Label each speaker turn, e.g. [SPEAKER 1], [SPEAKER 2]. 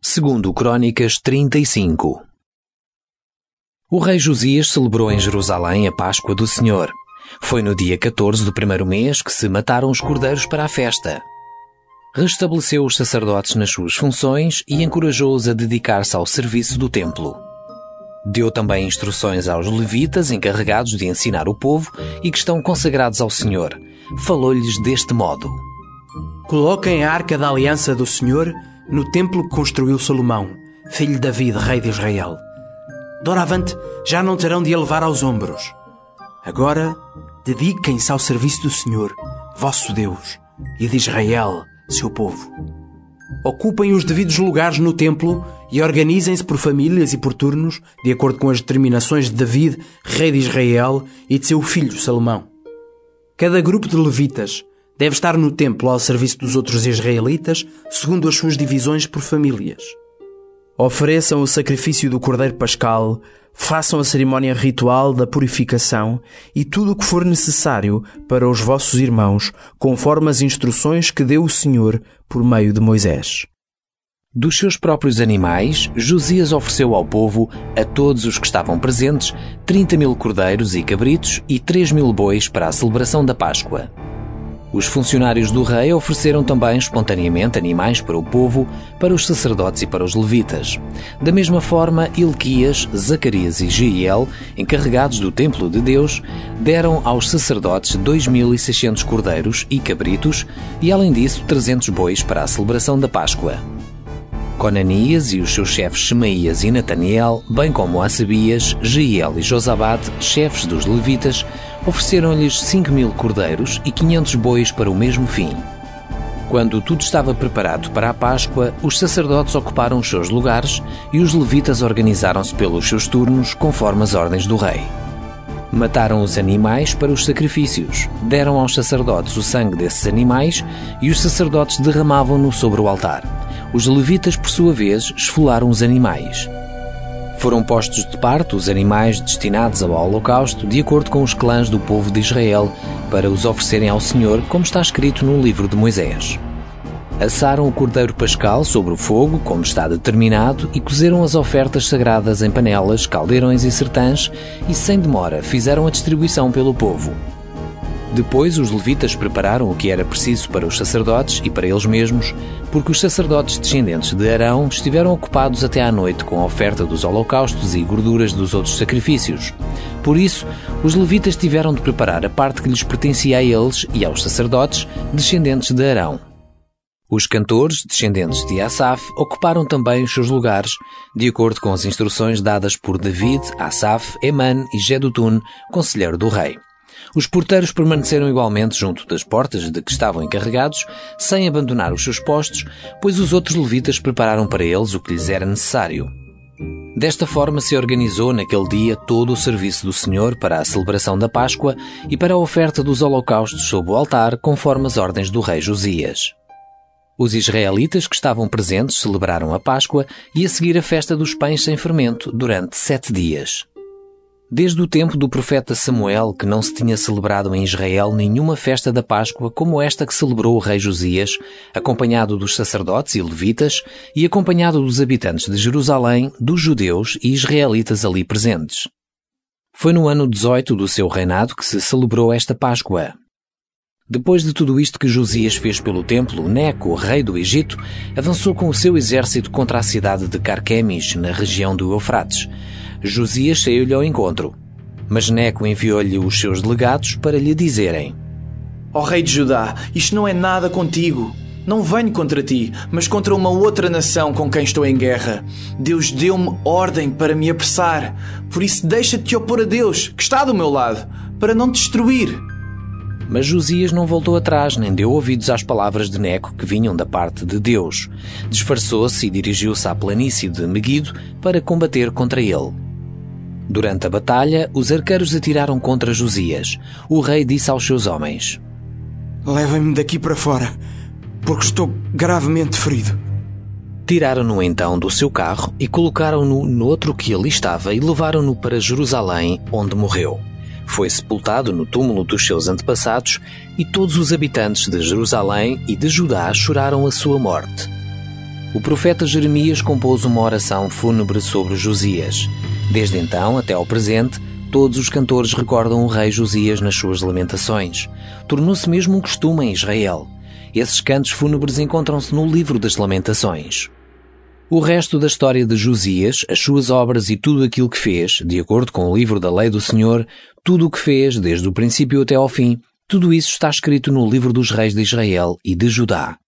[SPEAKER 1] Segundo Crônicas 35. O rei Josias celebrou em Jerusalém a Páscoa do Senhor. Foi no dia 14 do primeiro mês que se mataram os cordeiros para a festa. Restabeleceu os sacerdotes nas suas funções e encorajou-os a dedicar-se ao serviço do templo. Deu também instruções aos levitas encarregados de ensinar o povo e que estão consagrados ao Senhor. Falou-lhes deste modo:
[SPEAKER 2] Coloquem a Arca da Aliança do Senhor no templo que construiu Salomão, filho de David, rei de Israel. Doravante já não terão de a levar aos ombros. Agora, dediquem-se ao serviço do Senhor, vosso Deus, e de Israel, seu povo. Ocupem os devidos lugares no templo e organizem-se por famílias e por turnos, de acordo com as determinações de David, rei de Israel, e de seu filho Salomão. Cada grupo de levitas deve estar no templo ao serviço dos outros israelitas, segundo as suas divisões por famílias. Ofereçam o sacrifício do Cordeiro Pascal, façam a cerimónia ritual da purificação e tudo o que for necessário para os vossos irmãos, conforme as instruções que deu o Senhor por meio de Moisés.
[SPEAKER 1] Dos seus próprios animais, Josias ofereceu ao povo, a todos os que estavam presentes, 30.000 cordeiros e cabritos e 3.000 bois para a celebração da Páscoa. Os funcionários do rei ofereceram também espontaneamente animais para o povo, para os sacerdotes e para os levitas. Da mesma forma, Ilquias, Zacarias e Jeiel, encarregados do templo de Deus, deram aos sacerdotes 2.600 cordeiros e cabritos e, além disso, 300 bois para a celebração da Páscoa. Conanias e os seus chefes Shemaías e Nataniel, bem como Asabias, Jeiel e Josabade, chefes dos levitas, ofereceram-lhes 5.000 cordeiros e 500 bois para o mesmo fim. Quando tudo estava preparado para a Páscoa, os sacerdotes ocuparam os seus lugares e os levitas organizaram-se pelos seus turnos conforme as ordens do rei. Mataram os animais para os sacrifícios, deram aos sacerdotes o sangue desses animais e os sacerdotes derramavam-no sobre o altar. Os levitas, por sua vez, esfolaram os animais. Foram postos de parte os animais destinados ao holocausto de acordo com os clãs do povo de Israel para os oferecerem ao Senhor, como está escrito no livro de Moisés. Assaram o cordeiro pascal sobre o fogo, como está determinado, e cozeram as ofertas sagradas em panelas, caldeirões e sertãs e, sem demora, fizeram a distribuição pelo povo. Depois os levitas prepararam o que era preciso para os sacerdotes e para eles mesmos, porque os sacerdotes descendentes de Arão estiveram ocupados até à noite com a oferta dos holocaustos e gorduras dos outros sacrifícios. Por isso, os levitas tiveram de preparar a parte que lhes pertencia a eles e aos sacerdotes, descendentes de Arão. Os cantores, descendentes de Asaf, ocuparam também os seus lugares, de acordo com as instruções dadas por David, Asaf, Eman e Jedutun, conselheiro do rei. Os porteiros permaneceram igualmente junto das portas de que estavam encarregados, sem abandonar os seus postos, pois os outros levitas prepararam para eles o que lhes era necessário. Desta forma se organizou naquele dia todo o serviço do Senhor para a celebração da Páscoa e para a oferta dos holocaustos sob o altar, conforme as ordens do rei Josias. Os israelitas que estavam presentes celebraram a Páscoa e a seguir a festa dos pães sem fermento durante 7 dias. Desde o tempo do profeta Samuel que não se tinha celebrado em Israel nenhuma festa da Páscoa como esta que celebrou o rei Josias, acompanhado dos sacerdotes e levitas e acompanhado dos habitantes de Jerusalém, dos judeus e israelitas ali presentes. Foi no ano 18 do seu reinado que se celebrou esta Páscoa. Depois de tudo isto que Josias fez pelo templo, Neco, rei do Egito, avançou com o seu exército contra a cidade de Carquemis, na região do Eufrates. Josias saiu-lhe ao encontro, mas Neco enviou-lhe os seus delegados para lhe dizerem:
[SPEAKER 3] Ó rei de Judá, isto não é nada contigo. Não venho contra ti, mas contra uma outra nação com quem estou em guerra. Deus deu-me ordem para me apressar. Por isso deixa-te te opor a Deus, que está do meu lado, para não te destruir.
[SPEAKER 1] Mas Josias não voltou atrás, nem deu ouvidos às palavras de Neco que vinham da parte de Deus. Disfarçou-se e dirigiu-se à planície de Meguido para combater contra ele. Durante a batalha, os arqueiros atiraram contra Josias. O rei disse aos seus homens:
[SPEAKER 2] Levem-me daqui para fora, porque estou gravemente ferido.
[SPEAKER 1] Tiraram-no então do seu carro e colocaram-no no outro que ali estava e levaram-no para Jerusalém, onde morreu. Foi sepultado no túmulo dos seus antepassados e todos os habitantes de Jerusalém e de Judá choraram a sua morte. O profeta Jeremias compôs uma oração fúnebre sobre Josias. Desde então até ao presente, todos os cantores recordam o rei Josias nas suas lamentações. Tornou-se mesmo um costume em Israel. Esses cantos fúnebres encontram-se no livro das Lamentações. O resto da história de Josias, as suas obras e tudo aquilo que fez, de acordo com o livro da Lei do Senhor, tudo o que fez, desde o princípio até ao fim, tudo isso está escrito no livro dos reis de Israel e de Judá.